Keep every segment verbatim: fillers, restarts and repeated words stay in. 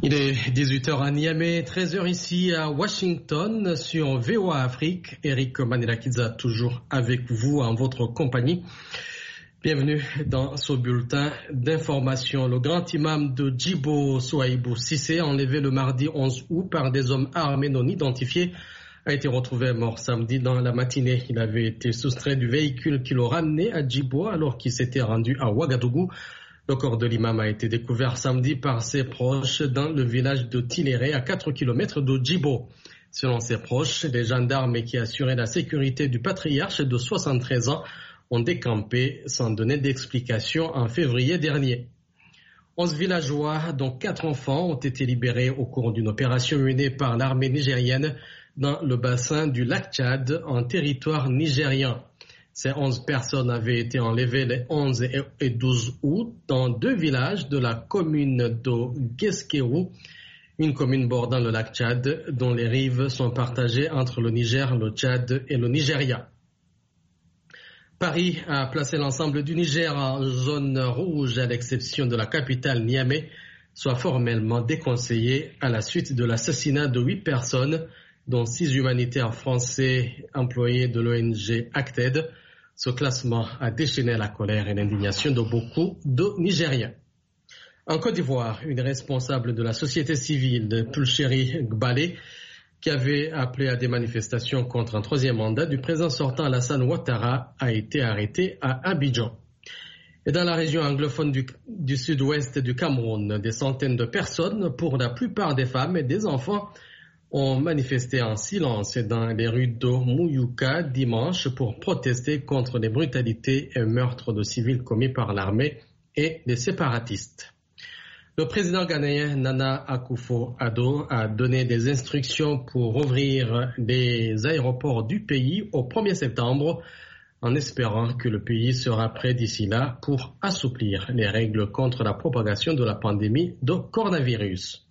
Il est dix-huit heures à Niamey, treize heures ici à Washington sur V O A Afrique. Eric Manelakiza toujours avec vous en votre compagnie. Bienvenue dans ce bulletin d'information. Le grand imam de Djibo, Souaïbou Cissé, enlevé le mardi onze août par des hommes armés non identifiés, a été retrouvé mort samedi dans la matinée. Il avait été soustrait du véhicule qui le ramenait à Djibo alors qu'il s'était rendu à Ouagadougou. Le corps de l'imam a été découvert samedi par ses proches dans le village de Tiléré, à quatre kilomètres de Djibo. Selon ses proches, les gendarmes qui assuraient la sécurité du patriarche de soixante-treize ans ont décampé sans donner d'explication en février dernier. Onze villageois, dont quatre enfants, ont été libérés au cours d'une opération menée par l'armée nigérienne dans le bassin du lac Tchad, en territoire nigérien. Ces onze personnes avaient été enlevées les onze et douze août dans deux villages de la commune de Guesquerou, une commune bordant le lac Tchad, dont les rives sont partagées entre le Niger, le Tchad et le Nigeria. Paris a placé l'ensemble du Niger en zone rouge, à l'exception de la capitale Niamey, soit formellement déconseillé à la suite de l'assassinat de huit personnes, dont six humanitaires français employés de l'O N G Acted. Ce classement a déchaîné la colère et l'indignation de beaucoup de Nigériens. En Côte d'Ivoire, une responsable de la société civile, de Pulchéri Gbale, qui avait appelé à des manifestations contre un troisième mandat du président sortant Alassane Ouattara, a été arrêtée à Abidjan. Et dans la région anglophone du, du sud-ouest du Cameroun, des centaines de personnes, pour la plupart des femmes et des enfants, ont manifesté en silence dans les rues de Mouyouka dimanche pour protester contre les brutalités et meurtres de civils commis par l'armée et les séparatistes. Le président ghanéen Nana Akufo-Addo a donné des instructions pour ouvrir les aéroports du pays au premier septembre, en espérant que le pays sera prêt d'ici là pour assouplir les règles contre la propagation de la pandémie de coronavirus.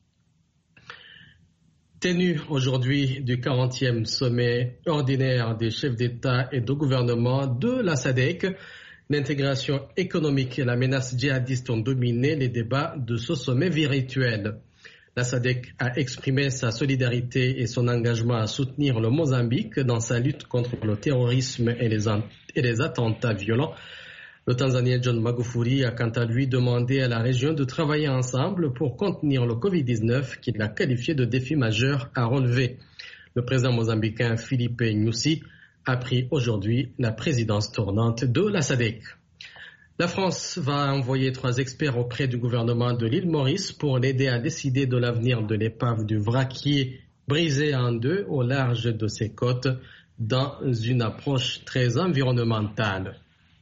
Tenu aujourd'hui du quarantième sommet ordinaire des chefs d'État et de gouvernement de la S A D C, l'intégration économique et la menace djihadiste ont dominé les débats de ce sommet virtuel. La S A D C a exprimé sa solidarité et son engagement à soutenir le Mozambique dans sa lutte contre le terrorisme et les, et les attentats violents. Le Tanzanien John Magufuli a quant à lui demandé à la région de travailler ensemble pour contenir le covid dix-neuf qu'il a qualifié de défi majeur à relever. Le président mozambicain Filipe Nyusi a pris aujourd'hui la présidence tournante de la S A D C. La France va envoyer trois experts auprès du gouvernement de l'île Maurice pour l'aider à décider de l'avenir de l'épave du vraquier brisé en deux au large de ses côtes dans une approche très environnementale.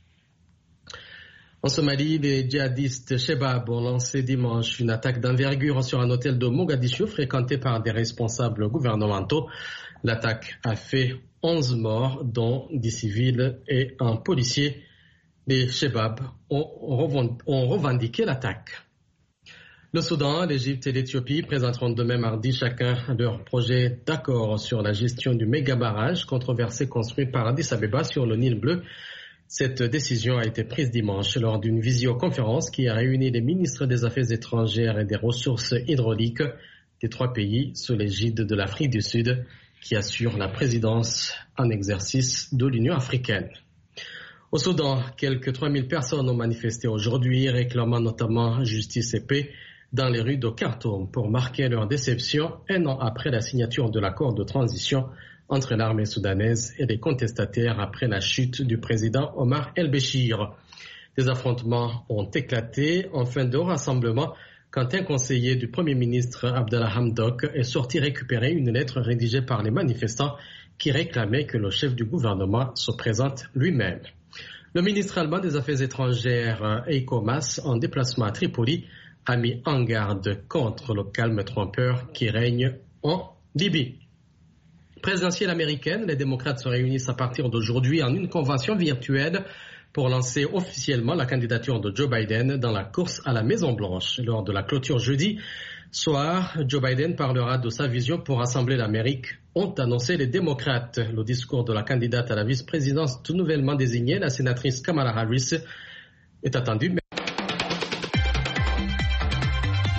En Somalie, les djihadistes Shebab ont lancé dimanche une attaque d'envergure sur un hôtel de Mogadiscio fréquenté par des responsables gouvernementaux. L'attaque a fait onze morts, dont dix civils et un policier. Les Shebab ont, ont revendiqué l'attaque. Le Soudan, l'Égypte et l'Éthiopie présenteront demain mardi chacun leur projet d'accord sur la gestion du méga barrage controversé construit par Addis Abeba sur le Nil bleu. Cette décision a été prise dimanche lors d'une visioconférence qui a réuni les ministres des Affaires étrangères et des ressources hydrauliques des trois pays sous l'égide de l'Afrique du Sud qui assure la présidence en exercice de l'Union africaine. Au Soudan, quelques trois mille personnes ont manifesté aujourd'hui, réclamant notamment justice et paix dans les rues de Khartoum pour marquer leur déception un an après la signature de l'accord de transition entre l'armée soudanaise et les contestataires après la chute du président Omar el-Béchir. Des affrontements ont éclaté en fin de rassemblement quand un conseiller du Premier ministre Abdallah Hamdok est sorti récupérer une lettre rédigée par les manifestants qui réclamaient que le chef du gouvernement se présente lui-même. Le ministre allemand des Affaires étrangères Heiko Maas, en déplacement à Tripoli, a mis en garde contre le calme trompeur qui règne en Libye. Présidentielle américaine, les démocrates se réunissent à partir d'aujourd'hui en une convention virtuelle pour lancer officiellement la candidature de Joe Biden dans la course à la Maison-Blanche. Lors de la clôture jeudi soir, Joe Biden parlera de sa vision pour rassembler l'Amérique, ont annoncé les démocrates. Le discours de la candidate à la vice-présidence tout nouvellement désignée, la sénatrice Kamala Harris, est attendu.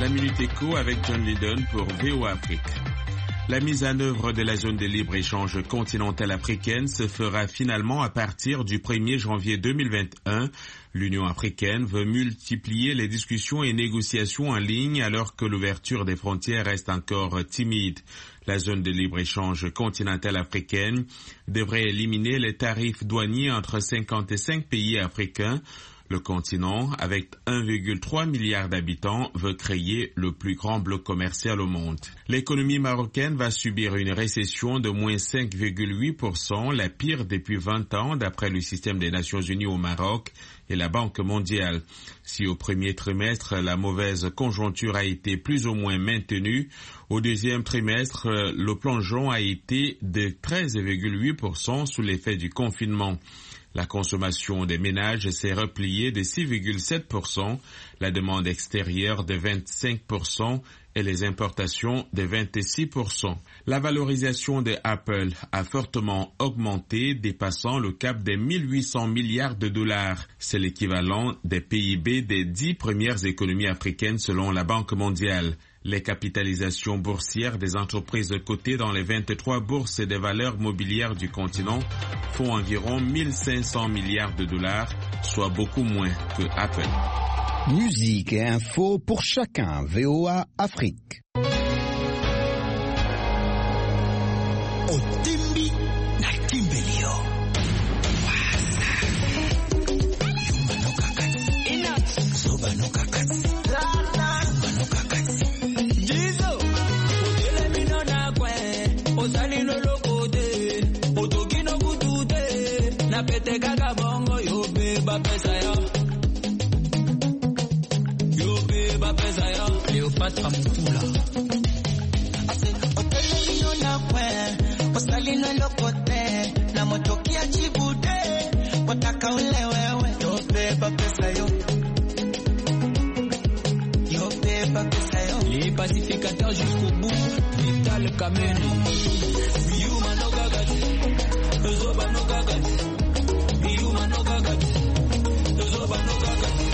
La Minute Éco avec John Lydon pour V O A Afrique. La mise en œuvre de la zone de libre-échange continentale africaine se fera finalement à partir du premier janvier deux mille vingt et un. L'Union africaine veut multiplier les discussions et négociations en ligne alors que l'ouverture des frontières reste encore timide. La zone de libre-échange continentale africaine devrait éliminer les tarifs douaniers entre cinquante-cinq pays africains. Le continent, avec un virgule trois milliard d'habitants, veut créer le plus grand bloc commercial au monde. L'économie marocaine va subir une récession de moins cinq virgule huit pour cent, la pire depuis vingt ans d'après le système des Nations Unies au Maroc et la Banque mondiale. Si au premier trimestre, la mauvaise conjoncture a été plus ou moins maintenue, au deuxième trimestre, le plongeon a été de treize virgule huit pour cent sous l'effet du confinement. La consommation des ménages s'est repliée de six virgule sept pour cent, la demande extérieure de vingt-cinq pour cent et les importations de vingt-six pour cent. La valorisation de Apple a fortement augmenté, dépassant le cap des mille huit cents milliards de dollars. C'est l'équivalent des P I B des dix premières économies africaines selon la Banque mondiale. Les capitalisations boursières des entreprises cotées dans les vingt-trois bourses des valeurs mobilières du continent font environ mille cinq cents milliards de dollars, soit beaucoup moins que Apple. Musique et info pour chacun. V O A Afrique. Otimbi na Timbelio. Yuma no kakati. Ina. Soba no kakati. Yuma no kakati. Jizo. Odele mino na kwe. Osali no lokote. Otoki no kutute. Na pete kaka bongo yo beba pesa yo. Cléopâtre Moutoula. Otele mino na kwe, osali no lokote, na motoki ya chibude, wataka ule wewe, yo beba pesa yo. Yo beba pesa yo. Les pacificateurs jusqu'au bout, Vital Kameni. Yuma no gagati, Zoba no gagati, Yuma no gagati, Zoba no gagati.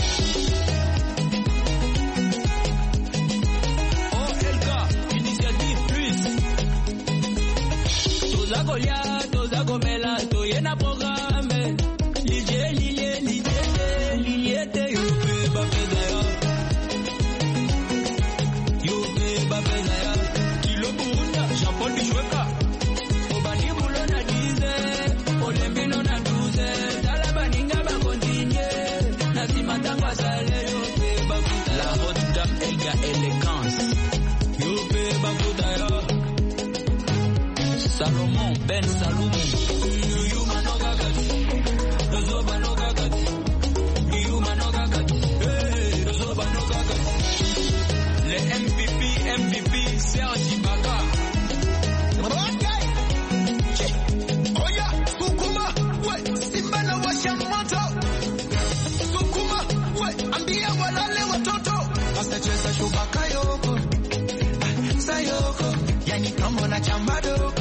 Goliath, Zagomela, Toyena programme. Lié, lié, lié, lié, te yo beba pesa yo. Yo beba pesa yo. Kilo Bunda, Jean-Paul Bichweka. Obani Bulo na dize, Olembino na douze. Talabaninga ba continue. Nasi matangwa sale yo beba puta. La haute gamme Elga élégance. Yo beba puta yo. Salomon Ben Salomon. Yuma no gagati. Zoba no gagati. Yuma no gagati. Hey, Zoba no gagati. Les M V P, M V P, Sergi Baka. Okay. Oya, Sukuma, we, Simba na washa moto. Sukuma, we, ambia walale watoto. Asacheza shubaka yoko. Sayoko, yani kama na chambado.